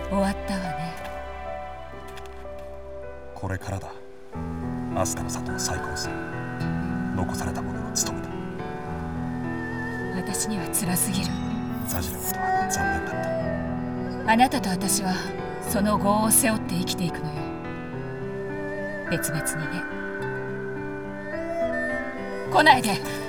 終わったわね。 これからだ。飛鳥の里を再興する残された者の務めだ。 私には辛すぎる。 ザジのことは残念だった。 あなたと私はその業を背負って生きていくのよ。別々にね。来ないで。